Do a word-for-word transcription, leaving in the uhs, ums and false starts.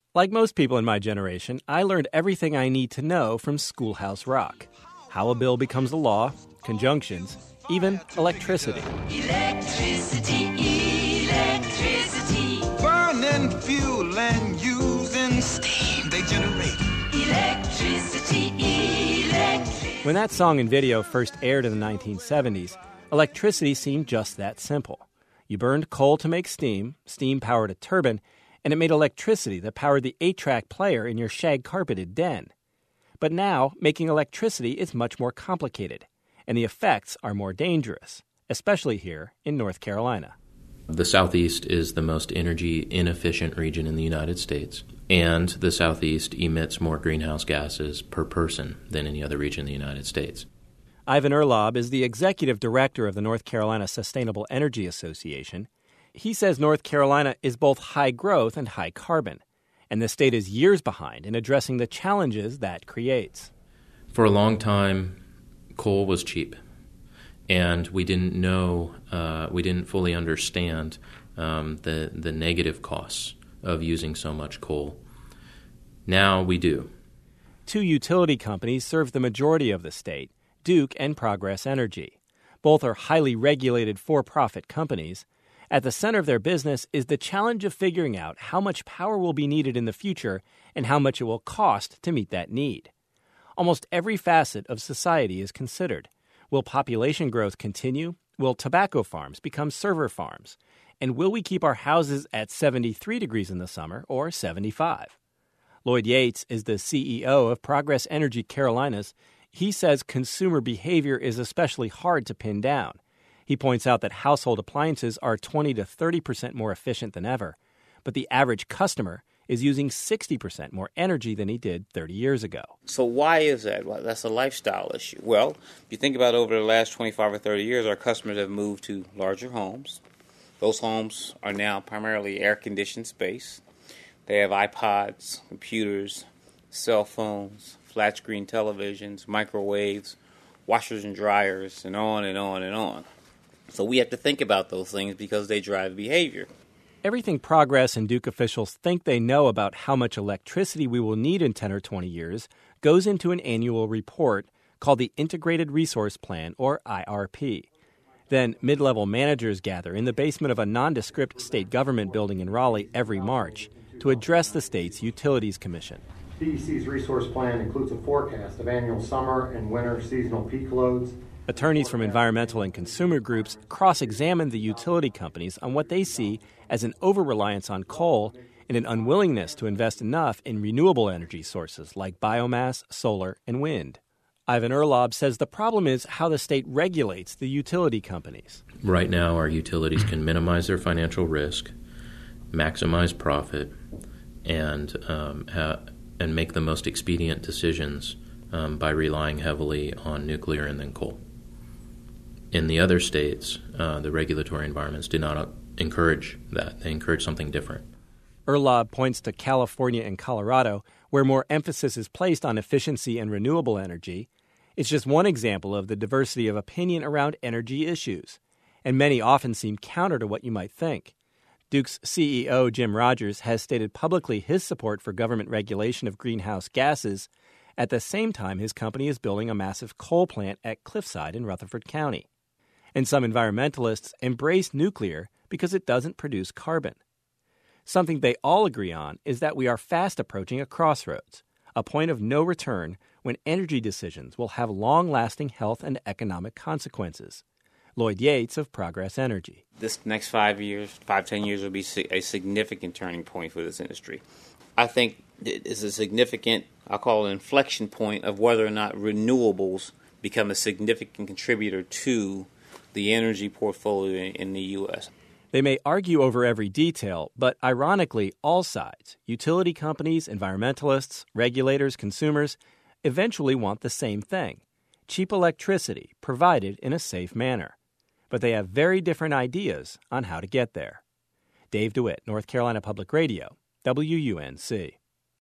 Like most people in my generation, I learned everything I need to know from Schoolhouse Rock. How a bill becomes a law, conjunctions, even electricity. Electricity, electricity. Burning fuel and using steam, they generate Electricity, electricity. When that song and video first aired in the nineteen seventies, electricity seemed just that simple. You burned coal to make steam, steam powered a turbine, and it made electricity that powered the eight-track player in your shag-carpeted den. But now, making electricity is much more complicated, and the effects are more dangerous, especially here in North Carolina. The Southeast is the most energy inefficient region in the United States, and the Southeast emits more greenhouse gases per person than any other region in the United States. Ivan Erlob is the executive director of the North Carolina Sustainable Energy Association. He says North Carolina is both high growth and high carbon, and the state is years behind in addressing the challenges that creates. For a long time, coal was cheap, and we didn't know, uh, we didn't fully understand um, the, the negative costs of using so much coal. Now we do. Two utility companies serve the majority of the state, Duke and Progress Energy. Both are highly regulated for-profit companies. At the center of their business is the challenge of figuring out how much power will be needed in the future and how much it will cost to meet that need. Almost every facet of society is considered. Will population growth continue? Will tobacco farms become server farms? And will we keep our houses at seventy-three degrees in the summer or seventy-five? Lloyd Yates is the C E O of Progress Energy Carolinas. He says consumer behavior is especially hard to pin down. He points out that household appliances are twenty to thirty percent more efficient than ever, but the average customer is using sixty percent more energy than he did thirty years ago. So why is that? Well, that's a lifestyle issue. Well, if you think about over the last twenty-five or thirty years, our customers have moved to larger homes. Those homes are now primarily air-conditioned space. They have iPods, computers, cell phones, flat-screen televisions, microwaves, washers and dryers, and on and on and on. So we have to think about those things because they drive behavior. Everything Progress and Duke officials think they know about how much electricity we will need in ten or twenty years goes into an annual report called the Integrated Resource Plan, or I R P. Then mid-level managers gather in the basement of a nondescript state government building in Raleigh every March to address the state's Utilities Commission. D E C's resource plan includes a forecast of annual summer and winter seasonal peak loads. Attorneys from environmental and consumer groups cross-examine the utility companies on what they see as an over-reliance on coal and an unwillingness to invest enough in renewable energy sources like biomass, solar, and wind. Ivan Erlob says the problem is how the state regulates the utility companies. Right now, our utilities can minimize their financial risk, maximize profit, and um, ha- and make the most expedient decisions um, by relying heavily on nuclear and then coal. In the other states, uh, the regulatory environments do not encourage that. They encourage something different. Erlob points to California and Colorado, where more emphasis is placed on efficiency and renewable energy. It's just one example of the diversity of opinion around energy issues, and many often seem counter to what you might think. Duke's C E O, Jim Rogers, has stated publicly his support for government regulation of greenhouse gases. At the same time, his company is building a massive coal plant at Cliffside in Rutherford County. And some environmentalists embrace nuclear because it doesn't produce carbon. Something they all agree on is that we are fast approaching a crossroads, a point of no return when energy decisions will have long-lasting health and economic consequences. Lloyd Yates of Progress Energy. This next five years, five, ten years will be a significant turning point for this industry. I think it's a significant, I'll call it an inflection point of whether or not renewables become a significant contributor to the energy portfolio in the U S. They may argue over every detail, but ironically, all sides, utility companies, environmentalists, regulators, consumers, eventually want the same thing: cheap electricity provided in a safe manner. But they have very different ideas on how to get there. Dave DeWitt, North Carolina Public Radio, W U N C.